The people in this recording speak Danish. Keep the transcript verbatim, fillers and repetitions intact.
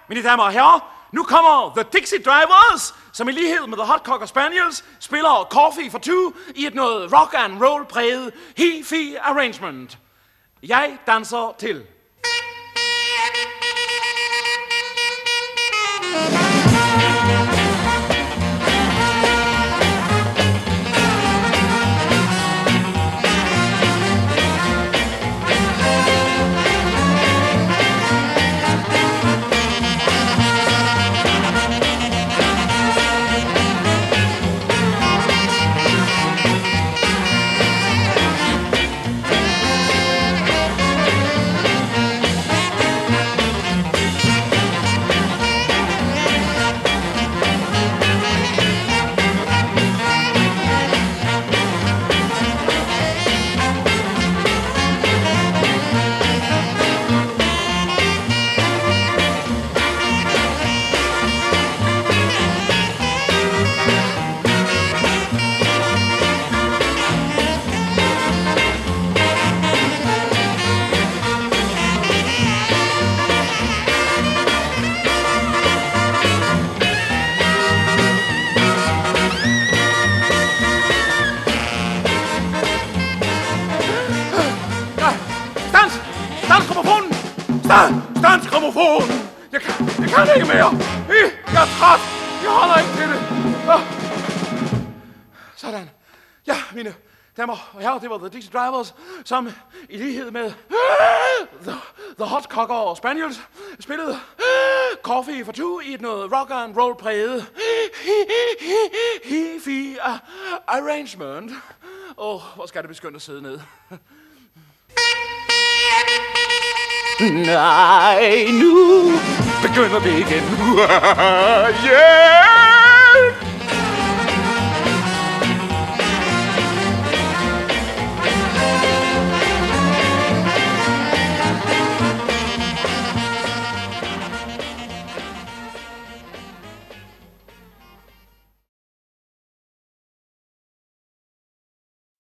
mine damer og herrer, nu kommer The Dixie Drivers, som i lighed med The Hot Cocker Spaniels spiller Coffee for Two i et noget rock and roll præget hi-fi arrangement. Jeg danser til. Stans grammofonen! Jeg kan, jeg kan ikke mere! Jeg er træt! Jeg holder ikke til det! Sådan. Ja, mine damer og herrer, det var The Dixie Drivers, som i lighed med The, the Hot Cocker og Spaniels spillede Coffee for Two i et noget rock and roll præget hi-fi arrangement. Åh, oh, hvor skal det begynde at sidde ned. Nej, nu begynder det igen. Yeah!